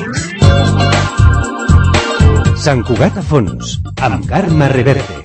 Sant Cugat a fons, amb Carme Reverte.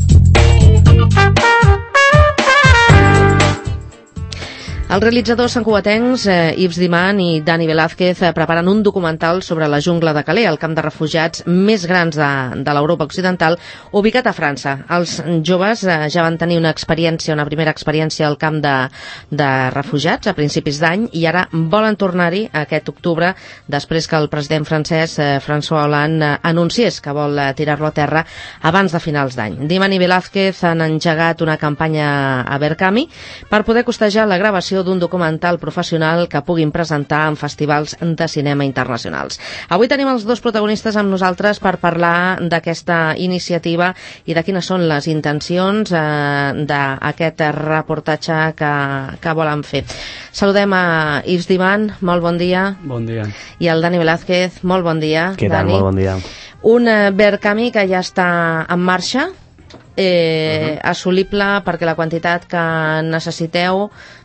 Els realitzadors santcugatencs Yves Diman i Dani Velázquez preparen un documental sobre la jungla de Calais, el camp de refugiats més grans de l'Europa occidental, ubicat a França. Els joves ja van tenir una primera experiència al camp de refugiats a principis d'any i ara volen tornar-hi aquest octubre després que el president francès François Hollande anunciés que vol tirar-lo a terra abans de finals d'any. Diman i Velázquez han engegat una campanya a Berkami per poder costejar la gravació d'un documental professional que puguin presentar en festivals de cinema internacionals. Avui tenim els dos protagonistes amb nosaltres per parlar d'aquesta iniciativa i de quines són les intencions d'aquest reportatge que volen fer. Saludem a Yves Diman, molt bon dia. Bon dia. I al Dani Velázquez, molt bon dia. Què tal? Dani. Molt bon dia. Un Berkami que ja està en marxa, assolible perquè la quantitat que necessiteu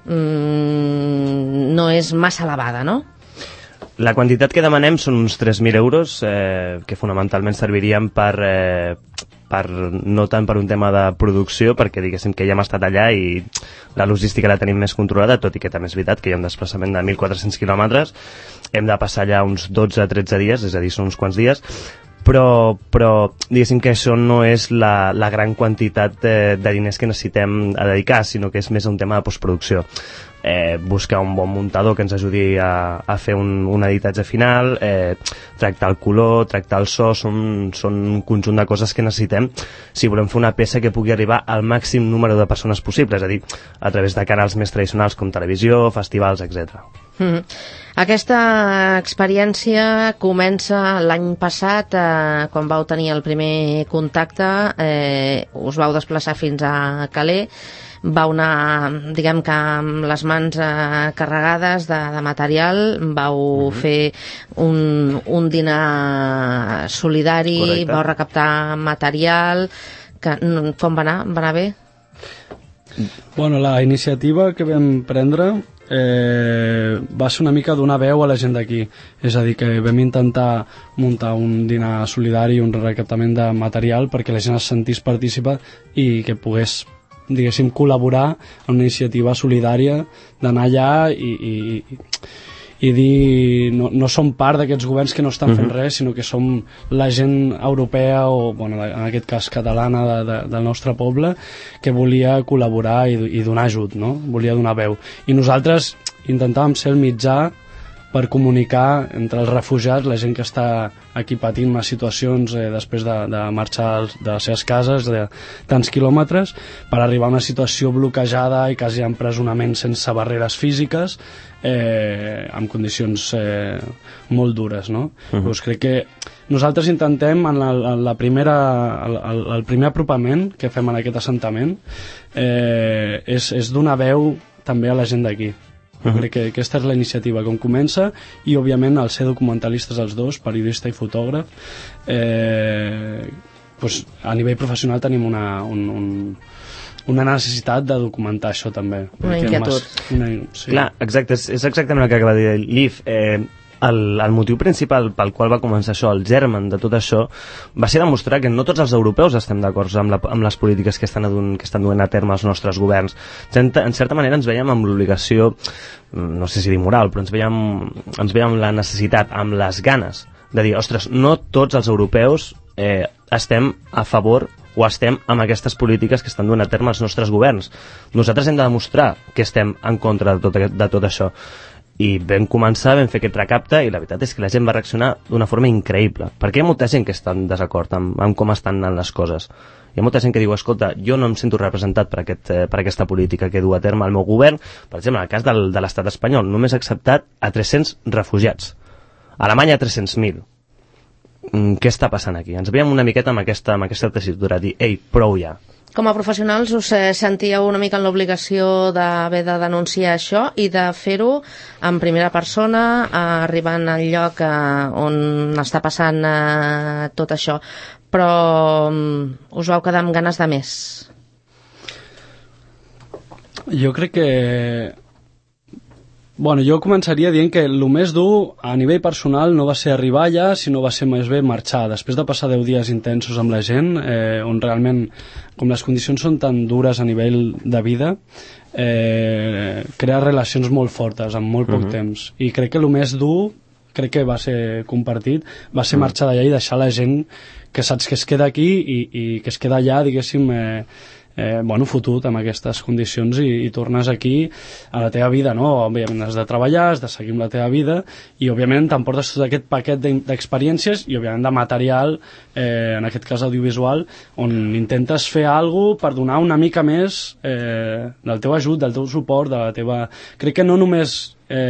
no és massa elevada, no? La quantitat que demanem són uns 3.000 euros que fonamentalment servirien per no tant per un tema de producció, perquè diguéssim que ja hem estat allà i la logística la tenim més controlada, tot i que també és veritat que hi ha un desplaçament de 1.400 quilòmetres, hem de passar allà uns 12-13 dies, és a dir, són uns quants dies, però diguéssim que això no és la gran quantitat de diners que necessitem a dedicar, sinó que és més un tema de postproducció. Buscar un bon muntador que ens ajudi a fer un editatge final, tractar el color, tractar el so, són un conjunt de coses que necessitem si volem fer una peça que pugui arribar al màxim número de persones possible, és a dir, a través de canals més tradicionals com televisió, festivals, etc. Aquesta experiència comença l'any passat, quan vau tenir el primer contacte, us vau desplaçar fins a Calais, vau anar, diguem que amb les mans carregades de material, vau fer un dinar solidari. Correcte. Vau recaptar material, com va anar? Va anar bé? Bueno, la iniciativa que vam prendre va ser una mica donar veu a la gent d'aquí, és a dir, que vam intentar muntar un dinar solidari, un recaptament de material perquè la gent es sentís partícipa i que pogués, diguéssim, col·laborar en una iniciativa solidària d'anar allà i dir no som part d'aquests governs que no estan fent res, sinó que som la gent europea o, bueno, en aquest cas catalana del nostre poble, que volia col·laborar i donar ajut, no? Volia donar veu. I nosaltres intentàvem ser el mitjà per comunicar entre els refugiats, la gent que està aquí patint unes situacions després de marxar de les seves cases de tants quilòmetres, per arribar a una situació bloquejada i quasi empresonament sense barreres físiques, amb condicions molt dures, no? Doncs crec que nosaltres intentem en el primer apropament que fem en aquest assentament és donar veu també a la gent d'aquí. Crec que aquesta és la iniciativa com comença, i òbviament al ser documentalistes els dos, periodista i fotògraf, doncs a nivell professional tenim una necessitat de documentar això també. Una inquietud. Sí. Clar, exacte, és exactament el que acaba de dir l'Yves. El motiu principal pel qual va començar això, el germen de tot això, va ser demostrar que no tots els europeus estem d'acord amb les polítiques que estan duent a terme els nostres governs. En certa manera ens veiem amb l'obligació, no sé si dir moral, però ens veiem amb la necessitat, amb les ganes de dir, ostres, no tots els europeus estem a favor o estem amb aquestes polítiques que estan duent a terme els nostres governs. Nosaltres hem de demostrar que estem en contra de tot això. I vam començar, vam fer aquest recapte, i la veritat és que la gent va reaccionar d'una forma increïble, perquè hi ha molta gent que està en desacord amb com estan anant les coses. Hi ha molta gent que diu, escolta, jo no em sento representat per aquesta política que du a terme el meu govern. Per exemple, en el cas de l'estat espanyol, només ha acceptat a 300 refugiats. A Alemanya 300.000. Què està passant aquí? Ens veiem una miqueta amb aquesta tessitura, dir, ei, prou ja. Com a professionals us sentíeu una mica en l'obligació d'haver de denunciar això i de fer-ho en primera persona, arribant al lloc on està passant tot això. Però us vau quedar amb ganes de més. Jo crec que Bueno, jo començaria dient que el més dur a nivell personal no va ser arribar allà, sinó va ser més bé marxar. Després de passar 10 dies intensos amb la gent, on realment, com les condicions són tan dures a nivell de vida, crear relacions molt fortes en molt poc temps. I crec que el més dur, crec que va ser compartit, va ser marxar d'allà i deixar la gent que saps que es queda aquí i que es queda allà, diguéssim, fotut amb aquestes condicions i tornes aquí a la teva vida, no? Òbviament has de treballar, has de seguir amb la teva vida i òbviament t'emportes tot aquest paquet d'experiències i òbviament de material, en aquest cas audiovisual, on intentes fer alguna per donar una mica més del teu ajut, del teu suport, de la teva... Crec que no només...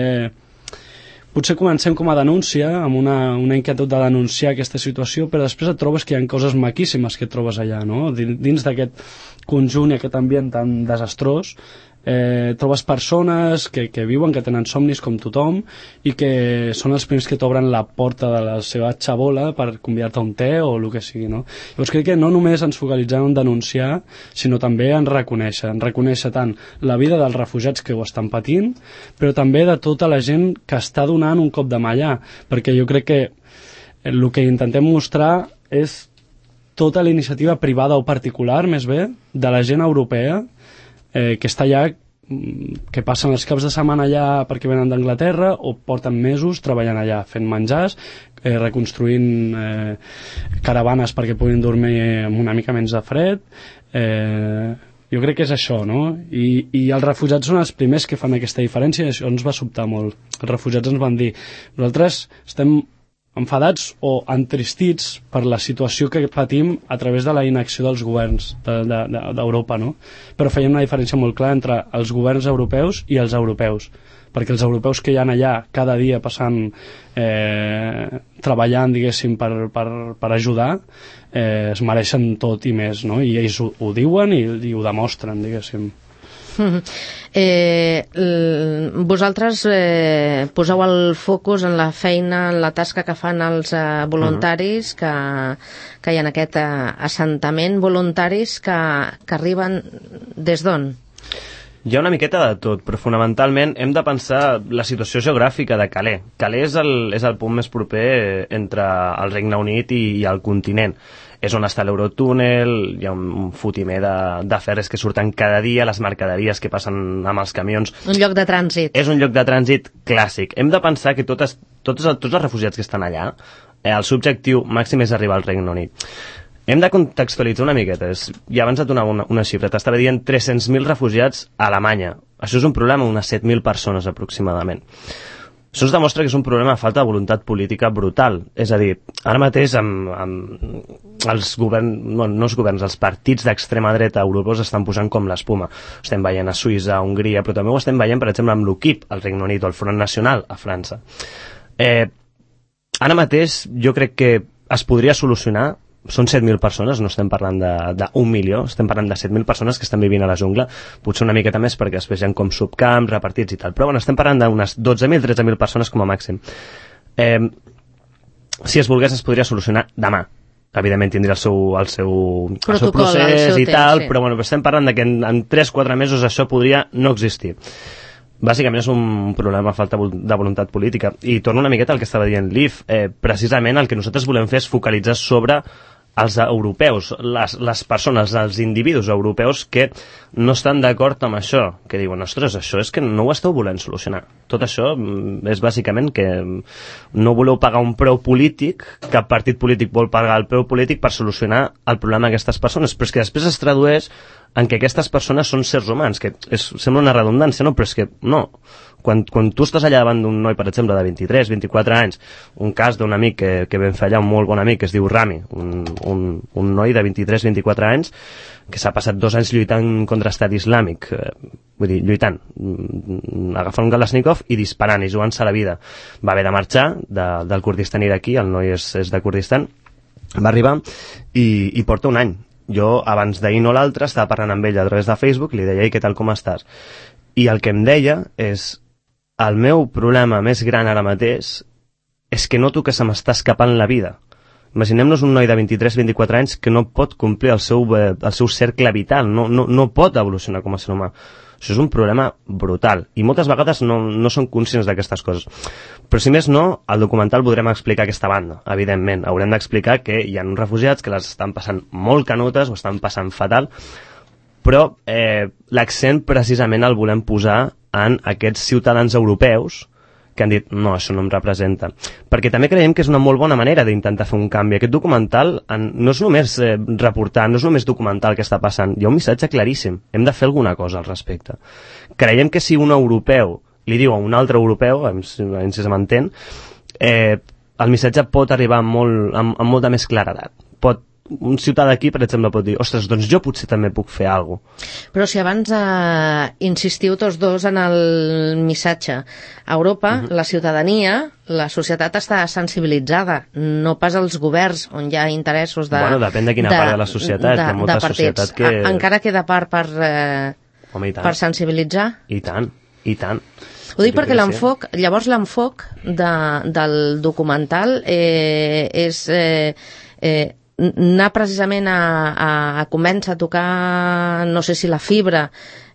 Potser comencem com a denúncia, amb una inquietud de denunciar aquesta situació, però després et trobes que hi ha coses maquíssimes que et trobes allà, no? Dins d'aquest conjunt i aquest ambient tan desastrós, trobes persones que viuen, que tenen somnis com tothom i que són els primers que t'obren la porta de la seva xabola per convidar-te a un te o el que sigui, no? Llavors crec que no només ens focalitzem en denunciar, sinó també en reconèixer tant la vida dels refugiats que ho estan patint, però també de tota la gent que està donant un cop de mà allà, perquè jo crec que el que intentem mostrar és tota la iniciativa privada o particular, més bé, de la gent europea que està allà, que passen els caps de setmana allà perquè venen d'Anglaterra o porten mesos treballant allà, fent menjars, reconstruint caravanes perquè puguin dormir amb una mica menys de fred. Jo crec que és això, no? I els refugiats són els primers que fan aquesta diferència i això ens va sobtar molt. Els refugiats ens van dir, nosaltres estem enfadats o entristits per la situació que patim a través de la inacció dels governs d'Europa, no? Però feien una diferència molt clara entre els governs europeus i els europeus, perquè els europeus que hi ha allà cada dia passant, treballant, diguéssim, per ajudar, es mereixen tot i més, no? I ells ho diuen i ho demostren, diguéssim. Vosaltres poseu el focus en la feina, en la tasca que fan els voluntaris que hi ha en aquest assentament, voluntaris que arriben des d'on? Hi ha una miqueta de tot, però fonamentalment hem de pensar la situació geogràfica de Calais. Calais és el punt més proper entre el Regne Unit i el continent. És on està l'Eurotúnel, hi ha un fotimer de ferres que surten cada dia, les mercaderies que passen amb els camions. Un lloc de trànsit. És un lloc de trànsit clàssic. Hem de pensar que tots els refugiats que estan allà, el seu objectiu màxim és arribar al Regne Unit. Hem de contextualitzar una miqueta. I abans et donava una xifra. T'estava dient 300.000 refugiats a Alemanya. Això és un problema, unes 7.000 persones aproximadament. Això ens demostra que és un problema de falta de voluntat política brutal. És a dir, ara mateix amb els governs, no els governs, els partits d'extrema dreta europeus estan posant com l'espuma. Ho estem veient a Suïssa, a Hongria, però també ho estem veient, per exemple, amb l'UKIP, al Regne Unit, o el Front Nacional, a França. Ara mateix jo crec que es podria solucionar. Són 7.000 persones, no estem parlant d'1 milió, estem parlant de 7.000 persones que estan vivint a la jungla, potser una miqueta més perquè després hi ha com subcamps repartits i tal, però bueno, estem parlant d'unes 12.000, 13.000 persones com a màxim. Si es volgués es podria solucionar demà. Evidentment tindria el seu procés i tal, sí. Però bueno, estem parlant que en 3-4 mesos això podria no existir. Bàsicament és un problema de falta de voluntat política. I torno una miqueta al que estava dient Liv. Precisament el que nosaltres volem fer és focalitzar sobre els europeus, les persones, els individus europeus que no estan d'acord amb això, que diuen, ostres, això és que no ho esteu volent solucionar. Tot això és bàsicament que no voleu pagar un preu polític, cap partit polític vol pagar el preu polític per solucionar el problema d'aquestes persones, però és que després es tradueix en que aquestes persones són sers humans, que sembla una redundància, no? Però és que no. Quan tu estàs allà davant d'un noi, per exemple, de 23, 24 anys, un cas d'un amic que vam fer allà, un molt bon amic, que es diu Rami, un noi de 23, 24 anys, que s'ha passat 2 anys lluitant contra estat islàmic, vull dir, lluitant, agafant un Kalashnikov i disparant i jugant-se la vida. Va haver de marxar del Kurdistan iraquí, el noi és de Kurdistan, va arribar i porta un any. Jo, abans d'ahir no l'altre, estava parlant amb ell a través de Facebook i li deia, ei, què tal, com estàs? I el que em deia és, el meu problema més gran ara mateix és que noto que se m'està escapant la vida. Imaginem-nos un noi de 23-24 anys que no pot complir el seu cercle vital, no pot evolucionar com a ser humà. Això és un problema brutal, i moltes vegades no són conscients d'aquestes coses. Però si més no, al documental podrem explicar aquesta banda, evidentment. Haurem d'explicar que hi ha uns refugiats que les estan passant molt canutes, o estan passant fatal, però l'accent precisament el volem posar en aquests ciutadans europeus que han dit, no, això no em representa. Perquè també creiem que és una molt bona manera d'intentar fer un canvi. Aquest documental no és només reportar, no és només documentar el que està passant, hi ha un missatge claríssim. Hem de fer alguna cosa al respecte. Creiem que si un europeu li diu a un altre europeu, si se m'entén, el missatge pot arribar amb molta més claredat. Un ciutadà d'aquí, per exemple, pot dir, ostres, doncs jo potser també puc fer alguna cosa. Però si abans insistiu tots dos en el missatge, a Europa, la ciutadania, la societat està sensibilitzada, no pas els governs on hi ha interessos de... Bueno, depèn de quina part de la societat, hi ha molta societat que... Encara queda part per sensibilitzar? I tant, i tant. Ho dic perquè l'enfoc del documental és... anar precisament a convèncer, a tocar, no sé si la fibra,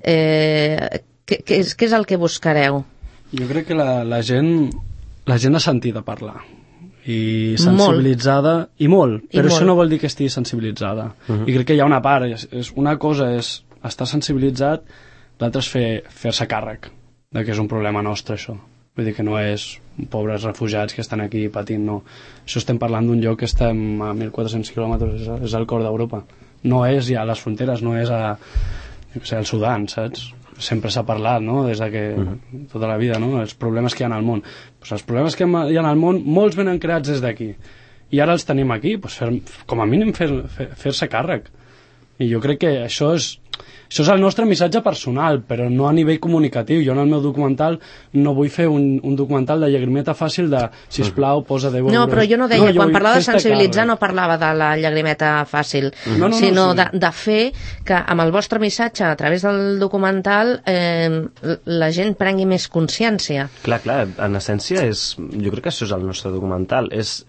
què és el que buscareu? Jo crec que la gent ha sentit a parlar i sensibilitzada, però això no vol dir que estigui sensibilitzada. I crec que hi ha una part, una cosa és estar sensibilitzat, l'altra és fer-se càrrec de que és un problema nostre, això. Vull dir que no és pobres refugiats que estan aquí patint, no. Això estem parlant d'un lloc que estem a 1.400 quilòmetres, és al cor d'Europa. No és ja a les fronteres, no és al Sudan, saps? Sempre s'ha parlat, no?, des de que tota la vida, no?, els problemes que hi ha al món. Pues els problemes que hi ha al món, molts venen creats des d'aquí. I ara els tenim aquí, pues com a mínim fer-se càrrec. I jo crec que això és el nostre missatge personal, però no a nivell comunicatiu. Jo en el meu documental no vull fer un documental de llagrimeta fàcil de, sisplau, posa 10 euros. No, però jo no deia, quan parlava de sensibilitzar no parlava de la llagrimeta fàcil, sinó de fer que amb el vostre missatge a través del documental la gent prengui més consciència. Clar, en essència jo crec que això és el nostre documental,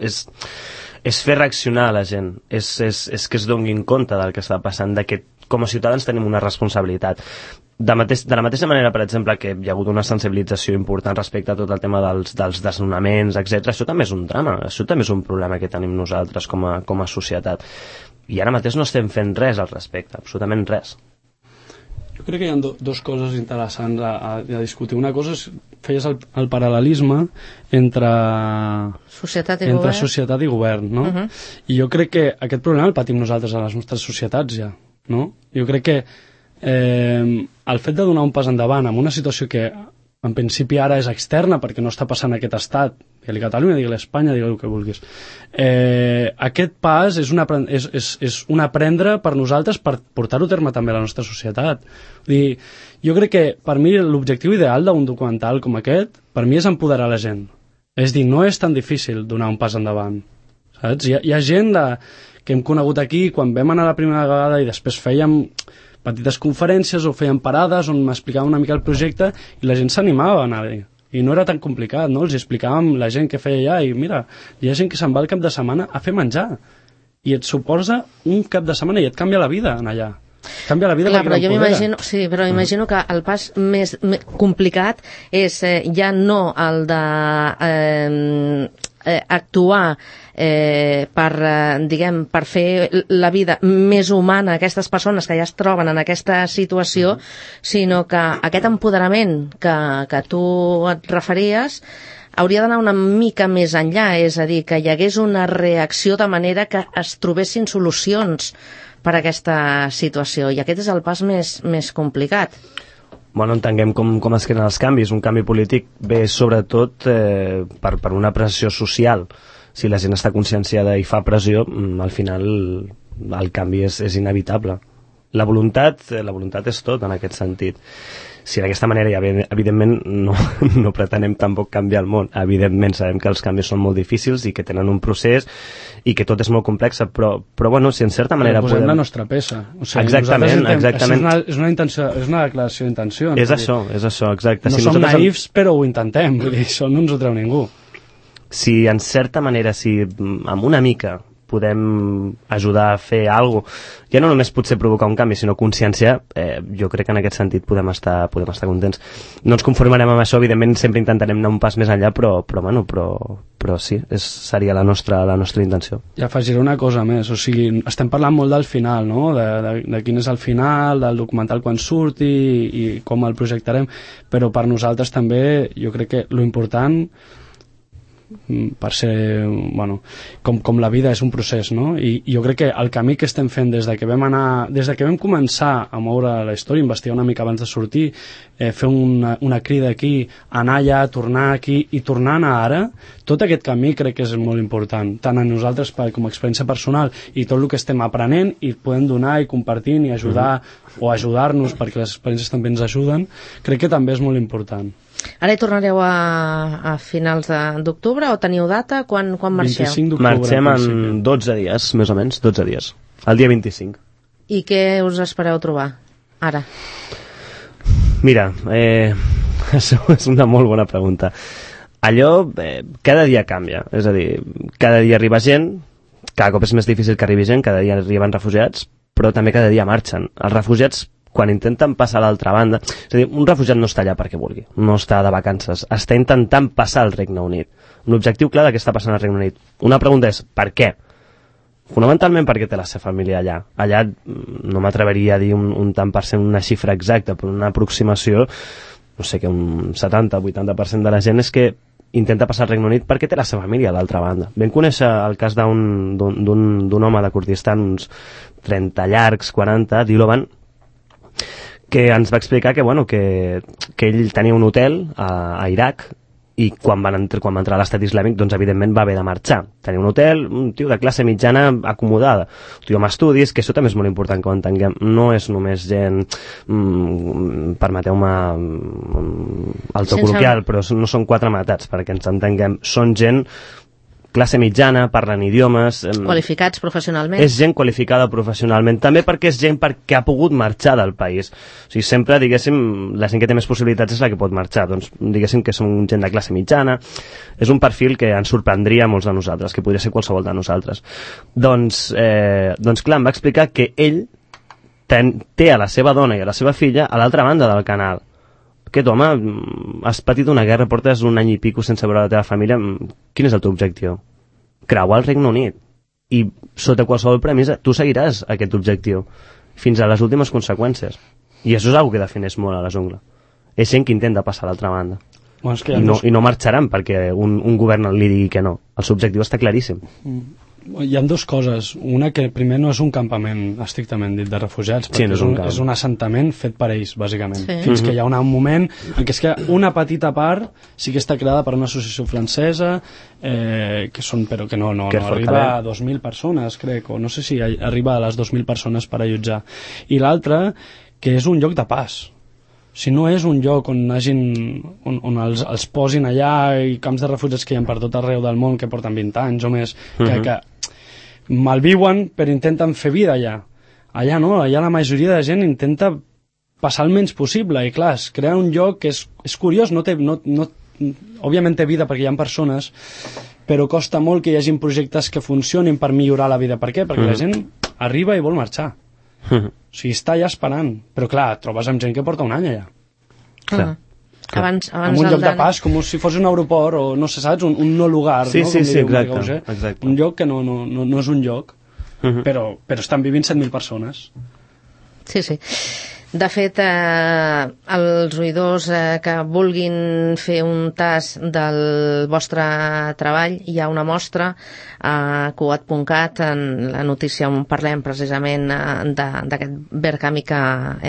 és fer reaccionar a la gent, és que es donin compte del que està passant, de que com a ciutadans tenim una responsabilitat. De la mateixa manera, per exemple, que hi ha hagut una sensibilització important respecte a tot el tema dels desnonaments, etc. Això també és un drama, això també és un problema que tenim nosaltres com a societat. I ara mateix no estem fent res al respecte, absolutament res. Jo crec que hi ha dues coses interessants a discutir. Una cosa és, feies el paral·lelisme entre societat i govern, no? I jo crec que aquest problema el patim nosaltres a les nostres societats ja, no? Jo crec que el fet de donar un pas endavant en una situació que en principi ara és externa perquè no està passant aquest estat, digue-li Catalunya, digue-li Espanya, digue-li el que vulguis, aquest pas és un aprendre per nosaltres per portar-ho a terme també a la nostra societat. Vull dir, jo crec que per mi l'objectiu ideal d'un documental com aquest, per mi és empoderar la gent. És dir, no és tan difícil donar un pas endavant, saps? Hi ha gent que hem conegut aquí quan vam anar la primera vegada i després fèiem petites conferències o fèiem parades on m'explicava una mica el projecte i la gent s'animava a anar-hi. I no era tan complicat, no? Els explicàvem la gent que feia allà i mira, hi ha gent que se'n va el cap de setmana a fer menjar i et suposa un cap de setmana i et canvia la vida en allà. Canvia la vida. Clar, però jo m'imagino que el pas més complicat és ja no el de actuar per fer la vida més humana a aquestes persones que ja es troben en aquesta situació, sinó que aquest empoderament que tu et referies hauria d'anar una mica més enllà, és a dir, que hi hagués una reacció de manera que es trobessin solucions per a aquesta situació, i aquest és el pas més complicat. Bueno, entenguem com es creen els canvis. Un canvi polític ve sobretot per una pressió social. Si la gent està conscienciada i fa pressió, al final el canvi és inevitable. La voluntat és tot en aquest sentit. Si d'aquesta manera ja evidentment no pretenem tampoc canviar el món. Evidentment sabem que els canvis són molt difícils i que tenen un procés i que tot és molt complex, però bueno, si en certa manera posem la nostra peça. O sigui, exactament. És una declaració d'intenció. És això, exacte. No som naïfs, però ho intentem. Vull dir, això no ens ho treu ningú. Si en certa manera, si amb una mica podem ajudar a fer alguna cosa, ja no només potser provocar un canvi, sinó consciència, jo crec que en aquest sentit podem estar contents. No ens conformarem amb això, evidentment sempre intentarem anar un pas més enllà, però sí, seria la nostra intenció. I afegiré una cosa més, o sigui, estem parlant molt del final, no? De quin és el final, del documental quan surti i com el projectarem, però per nosaltres també jo crec que lo important per ser, bueno, com la vida és un procés, no? I jo crec que el camí que estem fent des de que vam començar a moure la història, investigar una mica abans de sortir, fer una crida aquí, anar allà, tornar aquí i tornar a anar ara, tot aquest camí crec que és molt important, tant a nosaltres com a experiència personal i tot el que estem aprenent i podem donar i compartint i ajudar o ajudar-nos perquè les experiències també ens ajuden, crec que també és molt important. Ara hi tornareu a finals d'octubre o teniu data? Quan marxeu? 25 d'octubre. Marxem en 12 dies, més o menys, 12 dies. El dia 25. I què us espereu trobar ara? Mira, això és una molt bona pregunta. Allò cada dia canvia, és a dir, cada dia arriba gent, cada cop és més difícil que arribi gent, cada dia arriben refugiats, però també cada dia marxen. Els refugiats, quan intenten passar a l'altra banda, és a dir, un refugiat no està allà perquè vulgui, no està de vacances, està intentant passar al Regne Unit. L'objectiu clar de què està passant al Regne Unit. Una pregunta és, per què? Fonamentalment perquè té la seva família allà. Allà no m'atreveria a dir un tant per cent, una xifra exacta, però una aproximació, no sé, que un 70-80% de la gent és que intenta passar al Regne Unit perquè té la seva família a l'altra banda. Vam conèixer el cas d'un home de Kurdistan, uns 30 llargs, 40, Diloban, que ens va explicar que ell tenia un hotel a Iraq i quan va entrar a l'estat islàmic, doncs evidentment va haver de marxar. Tenia un hotel, un tio de classe mitjana acomodada, un tio amb estudis, que això també és molt important que ho entenguem. No és només gent, permeteu-me el to col·loquial, però no són quatre matats, perquè ens entenguem. Són gent classe mitjana, parlen idiomes... Qualificats professionalment. És gent qualificada professionalment, també perquè és gent que ha pogut marxar del país. O sigui, sempre, diguéssim, la gent que té més possibilitats és la que pot marxar. Doncs, diguéssim que són gent de classe mitjana. És un perfil que ens sorprendria a molts de nosaltres, que podria ser qualsevol de nosaltres. Doncs clar, em va explicar que ell té a la seva dona i a la seva filla a l'altra banda del canal. Aquest home, has patit una guerra, portes un any i pico sense veure la teva família, quin és el teu objectiu? Creuar el Regne Unit. I sota qualsevol premissa tu seguiràs aquest objectiu fins a les últimes conseqüències. I això és una cosa que defineix molt a la jungla. És gent que intenta passar a l'altra banda. Bueno, és que I no marxaran perquè un govern li digui que no. El seu objectiu està claríssim. Hi ha dues coses. Una, que primer no és un campament estrictament dit de refugiats, perquè sí, és un assentament fet per ells, bàsicament. Sí. Fins que hi ha un moment en què és que una petita part sí que està creada per una associació francesa, però que no arriba a 2.000 persones, crec, o no sé si arriba a les 2.000 persones per allotjar. I l'altra, que és un lloc de pas. Si no és un lloc on els posin allà, i camps de refugiats que hi ha per tot arreu del món que porten 20 anys o més, que malviuen però intenten fer vida allà. Allà no, allà la majoria de gent intenta passar el menys possible, i clar, es crea un lloc que és curiós, òbviament té vida perquè hi ha persones, però costa molt que hi hagin projectes que funcionin per millorar la vida. Per què? Perquè la gent arriba i vol marxar. O sigui, està allà esperant, però clar, trobes amb gent que porta un any allà. Abans amb un lloc de pas, com si fos un aeroport o no sé, saps, un no lugar, sí, no? Sí, exacte. Un lloc que no és un lloc, però estan vivint 7.000 persones. Sí. De fet, els oïdors que vulguin fer un tas del vostre treball, hi ha una mostra a cugat.cat, en la notícia on parlem precisament d'aquest Verkami que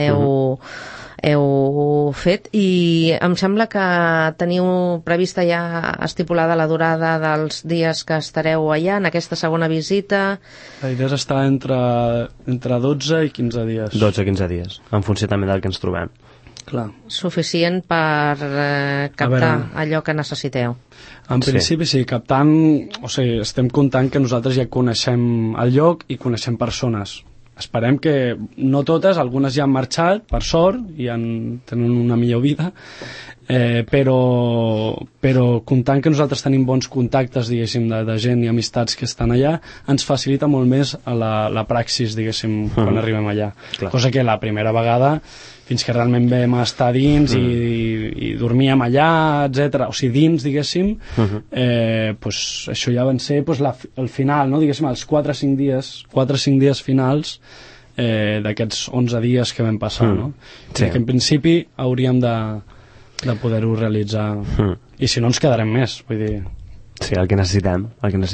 heu fet, i em sembla que teniu prevista ja estipulada la durada dels dies que estareu allà en aquesta segona visita. La idea és estar entre 12 i 15 dies. 12-15 dies, en funció també del que ens trobem. Clar. Suficient per captar allò que necessiteu. En principi sí, captant, o sigui, estem comptant que nosaltres ja coneixem el lloc i coneixem persones. Esperem que no totes, algunes ja han marxat, per sort, i tenen una millor vida, però comptant que nosaltres tenim bons contactes, diguéssim, de gent i amistats que estan allà, ens facilita molt més la praxis, diguéssim, quan arribem allà. Cosa que la primera vegada, fins que realment vam estar dins i dormíem allà, etc. O sigui, dins, diguéssim, pues, això ja van ser pues, el final, no? Diguéssim, els 4 o 5 dies finals d'aquests 11 dies que vam passar, no? Sí. Que en principi hauríem de poder-ho realitzar i si no ens quedarem més, vull dir... Sí, el que necessitem.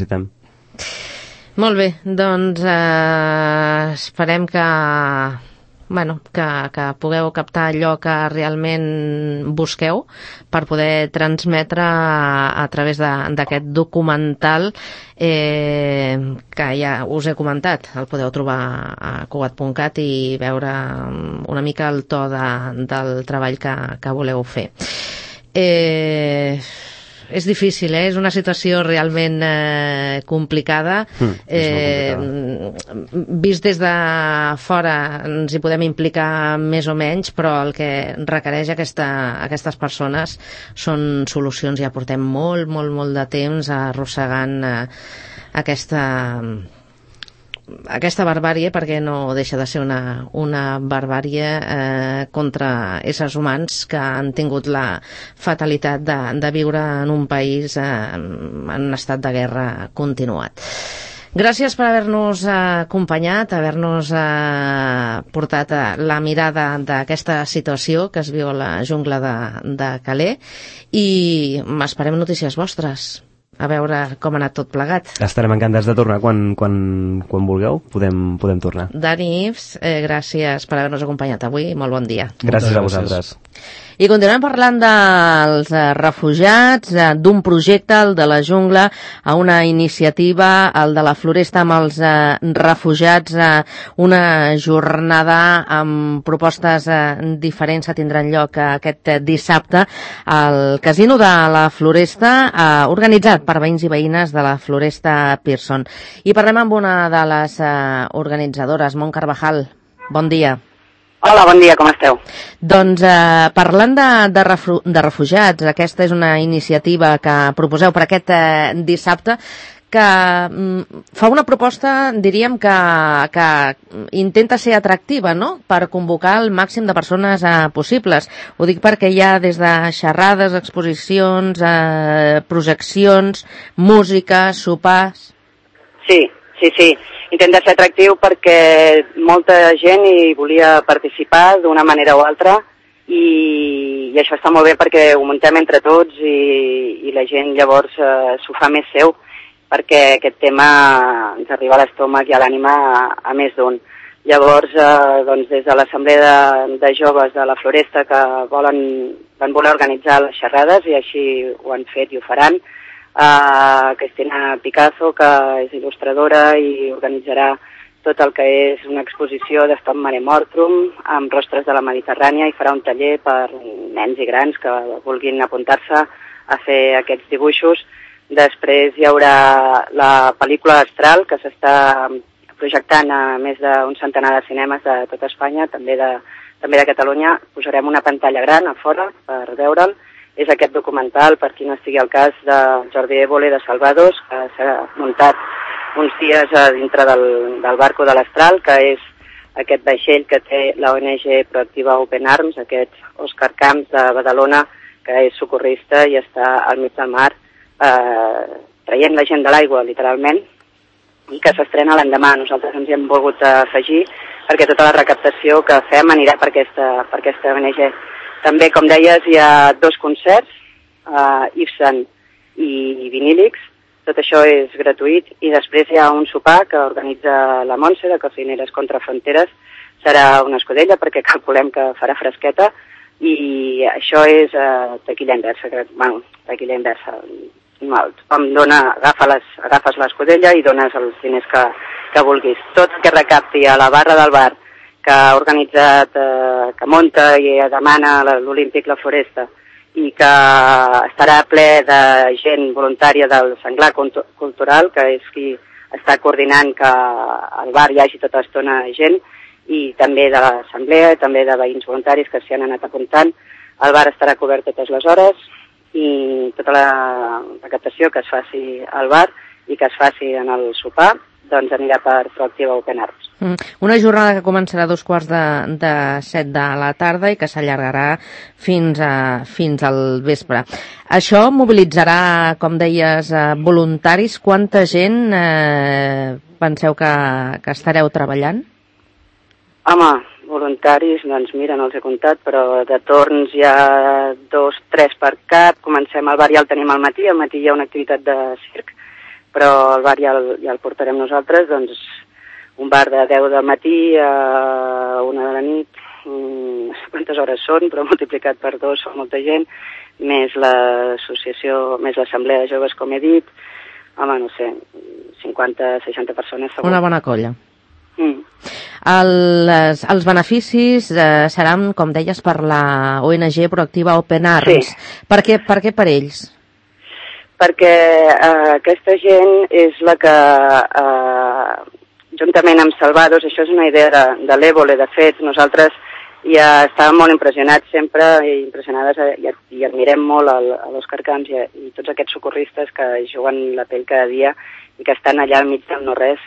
Molt bé, doncs esperem que pugueu captar allò que realment busqueu per poder transmetre a través d'aquest documental que ja us he comentat. El podeu trobar a cugat.cat i veure una mica el to del treball que voleu fer. És difícil, és una situació realment complicada. Vist des de fora ens hi podem implicar més o menys, però el que requereix aquestes persones són solucions. Ja portem molt de temps arrossegant aquesta barbàrie, perquè no deixa de ser una barbàrie contra éssers humans que han tingut la fatalitat de viure en un país en un estat de guerra continuat. Gràcies per haver-nos acompanyat, haver-nos portat la mirada d'aquesta situació que es viu a la jungla de Calais, i esperem notícies vostres. A veure com ha anat tot plegat. Estarem encantats de tornar quan vulgueu. Podem tornar. Dani Ives, gràcies per haver-nos acompanyat avui. Molt bon dia. Gràcies a vosaltres. I continuem parlant dels refugiats, d'un projecte, el de la jungla, a una iniciativa, el de la floresta amb els refugiats, una jornada amb propostes diferents que tindran lloc aquest dissabte al Casino de la Floresta, organitzat per veïns i veïnes de la Floresta Pearson. I parlem amb una de les organitzadores, Mont Carvajal. Bon dia. Hola, bon dia, com esteu? Doncs parlant de refugiats, aquesta és una iniciativa que proposeu per aquest dissabte, que fa una proposta, diríem, que intenta ser atractiva, no?, per convocar el màxim de persones possibles. Ho dic perquè hi ha des de xerrades, exposicions, projeccions, música, sopars... Sí. Intenta ser atractiu perquè molta gent hi volia participar d'una manera o altra i això està molt bé perquè ho muntem entre tots i la gent llavors s'ho fa més seu, perquè aquest tema ens arriba a l'estómac i a l'ànima a més d'un. Llavors, doncs, des de l'Assemblea de Joves de la Floresta que van voler organitzar les xerrades i així ho han fet i ho faran, Cristina Picazo, que és il·lustradora i organitzarà tot el que és una exposició de Stop Mare Mortum amb rostres de la Mediterrània i farà un taller per nens i grans que vulguin apuntar-se a fer aquests dibuixos. Després hi haurà la pel·lícula Astral, que s'està projectant a més d'un centenar de cinemes de tot Espanya, també de Catalunya. Posarem una pantalla gran a fora per veure'l. És aquest documental, per qui no estigui al cas, de Jordi Évole de Salvados, que s'ha muntat uns dies dintre del barco de l'Astral, que és aquest vaixell que té la ONG Proactiva Open Arms, aquest Òscar Camps de Badalona, que és socorrista i està al mig del mar traient la gent de l'aigua, literalment, i que s'estrena l'endemà. Nosaltres ens hi hem volgut afegir perquè tota la recaptació que fem anirà per aquesta ONG. També, com deies, hi ha 2 concerts, Ibsen i Vinílics. Tot això és gratuït. I després hi ha un sopar que organitza la Montse, de Cocineres contra Fronteres. Serà una escudella, perquè calculem que farà fresqueta. I això és taquilla inversa. Taquilla inversa. Agafes l'escudella i dones els diners que vulguis. Tot que recapti a la barra del bar que ha organitzat, que munta i demana l'Olímpic La Floresta i que estarà ple de gent voluntària del Senglar Cultural, que és qui està coordinant que al bar hi hagi tota l'estona gent, i també de l'Assemblea, i també de veïns voluntaris que s'hi han anat apuntant. El bar estarà cobert totes les hores i tota la captació que es faci al bar i que es faci en el sopar doncs anirà per Proactiva Open Arms. Una jornada que començarà a 7:15 de la tarda i que s'allargarà fins al vespre. Això mobilitzarà, com deies, voluntaris. Quanta gent penseu que estareu treballant? Home, voluntaris, doncs mira, no els he comptat, però de torns hi ha 2, 3 per cap. Comencem al bar, ja el tenim al matí hi ha una activitat de circ, però el bar ja el portarem nosaltres, doncs un bar de 10 del matí a 1 de la nit, no sé quantes hores són, però multiplicat per 2 són molta gent, més l'associació, més l'assemblea de joves, com he dit, home, no sé, 50-60 persones segur. Una bona colla. Els beneficis seran, com deies, per la ONG Proactiva Open Arms. Sí. Per què per ells? Perquè aquesta gent és la que, juntament amb Salvados, això és una idea de l'Évole, de fet, nosaltres ja estàvem molt impressionats sempre, i impressionades, i admirem molt l'Òscar Camps i tots aquests socorristes que juguen la pell cada dia i que estan allà al mig del no-res,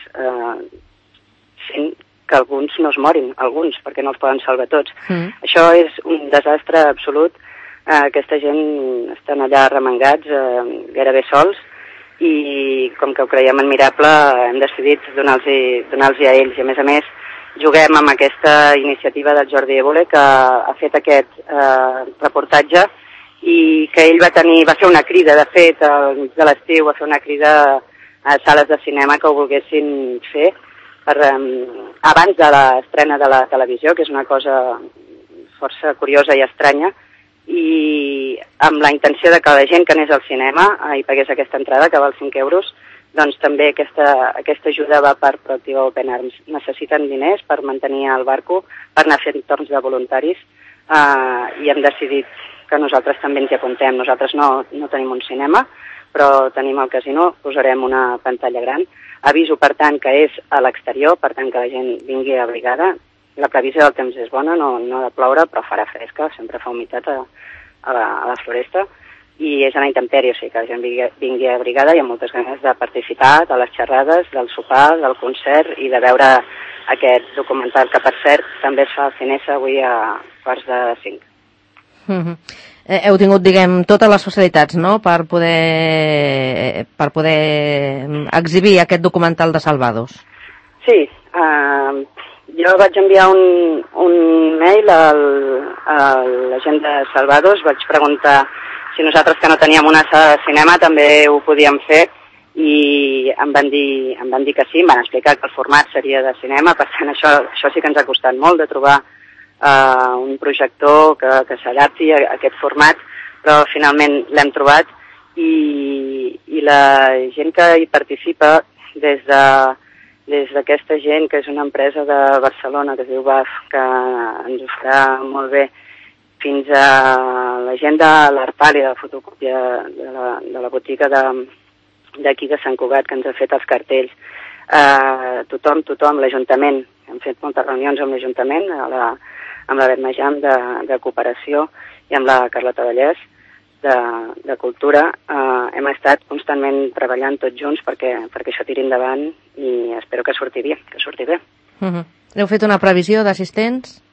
fent que alguns no es morin, alguns, perquè no els poden salvar tots. Això és un desastre absolut. Aquesta gent estan allà arremangats, gairebé sols, i com que ho creiem admirable hem decidit donar-los a ells. I a més, juguem amb aquesta iniciativa del Jordi Évole, que ha fet aquest reportatge i que ell va fer una crida, de fet, al mig de l'estiu, va fer una crida a sales de cinema que ho volguessin fer abans de l'estrena de la televisió, que és una cosa força curiosa i estranya, i amb la intenció de que la gent que anés al cinema hi pagués aquesta entrada, que val 5 euros, doncs també aquesta ajuda va per Proactiva Open Arms. Necessiten diners per mantenir el barco, per anar fent torns de voluntaris, i hem decidit que nosaltres també ens hi apuntem. Nosaltres no tenim un cinema, però tenim el casino, posarem una pantalla gran. Aviso, per tant, que és a l'exterior, per tant que la gent vingui abrigada. La previsió del temps és bona, no ha de ploure, però farà fresca, sempre fa humitat a la floresta, i és a la intempèrie, o sigui que la gent vingui abrigada i amb moltes ganes de participar de les xerrades, del sopar, del concert i de veure aquest documental, que per cert també es fa al Cinesa avui a 4:45. Heu tingut, diguem, totes les facilitats, no?, per poder exhibir aquest documental de Salvados. Sí, jo vaig enviar un mail a la gent de Salvados, vaig preguntar si nosaltres, que no teníem una sala de cinema, també ho podíem fer, i em van dir que sí, em van explicar que el format seria de cinema. Per tant, això sí que ens ha costat molt, de trobar un projector que s'adapti a aquest format, però finalment l'hem trobat, i la gent que hi participa des d'aquesta gent, que és una empresa de Barcelona que es diu BAF, que ens ho farà molt bé, fins a la gent de l'Arpali, de la fotocòpia de la botiga d'aquí de Sant Cugat, que ens ha fet els cartells, tothom, l'Ajuntament, hem fet moltes reunions amb l'Ajuntament, amb la Betmejam de Cooperació i amb la Carlota Vallès de Cultura. Hem estat constantment treballant tots junts perquè això tiri endavant, i espero que surti bé. Heu fet una previsió d'assistents?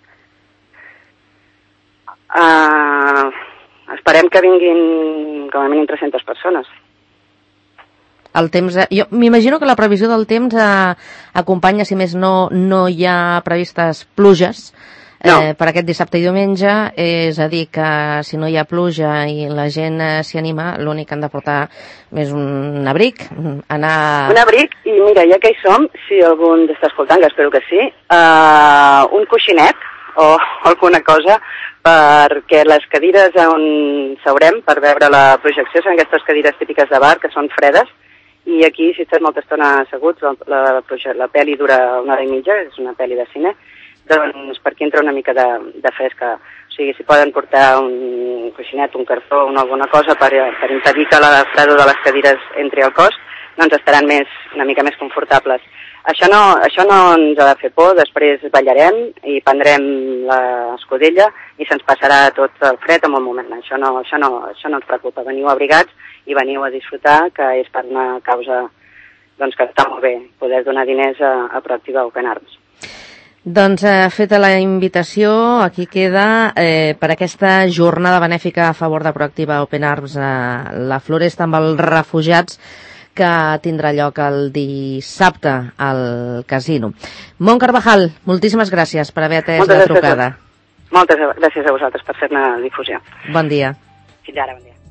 Esperem que vinguin com a mínim 300 persones. El temps, jo m'imagino que la previsió del temps acompanya, si més no hi ha previstes pluges per aquest dissabte i diumenge, és a dir, que si no hi ha pluja i la gent s'hi anima, l'únic que han de portar és un abric, Un abric, i mira, ja que hi som, si algú està escoltant, que espero que sí, un coixinet o alguna cosa, perquè les cadires on seurem per veure la projecció són aquestes cadires típiques de bar, que són fredes, i aquí, si estàs molta estona asseguts, la pel·li dura 1 hora i mitja, és una pel·li de cine, doncs per aquí entra una mica de fresca. O sigui, si poden portar un coixinet, un cartó o alguna cosa per impedir que la fredor de les cadires entri al cos, doncs estaran una mica més confortables. Això no ens ha de fer por, després ballarem i prendrem l'escudella i se'ns passarà tot el fred en un moment. Això no ens preocupa. Veniu abrigats i veniu a disfrutar, que és per una causa doncs, que està molt bé, poder donar diners a Proactiva Open Arms. Doncs feta la invitació, aquí queda per aquesta jornada benèfica a favor de Proactiva Open Arms la Floresta amb els refugiats, que tindrà lloc el dissabte al casino. Mont Carvajal, moltíssimes gràcies per haver atès la trucada. Moltes gràcies a vosaltres per fer-ne difusió. Bon dia. Fins ara, bon dia.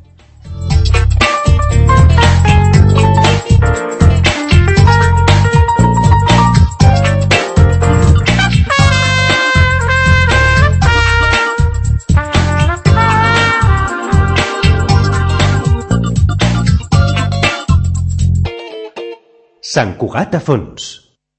Sant Cugat a fons.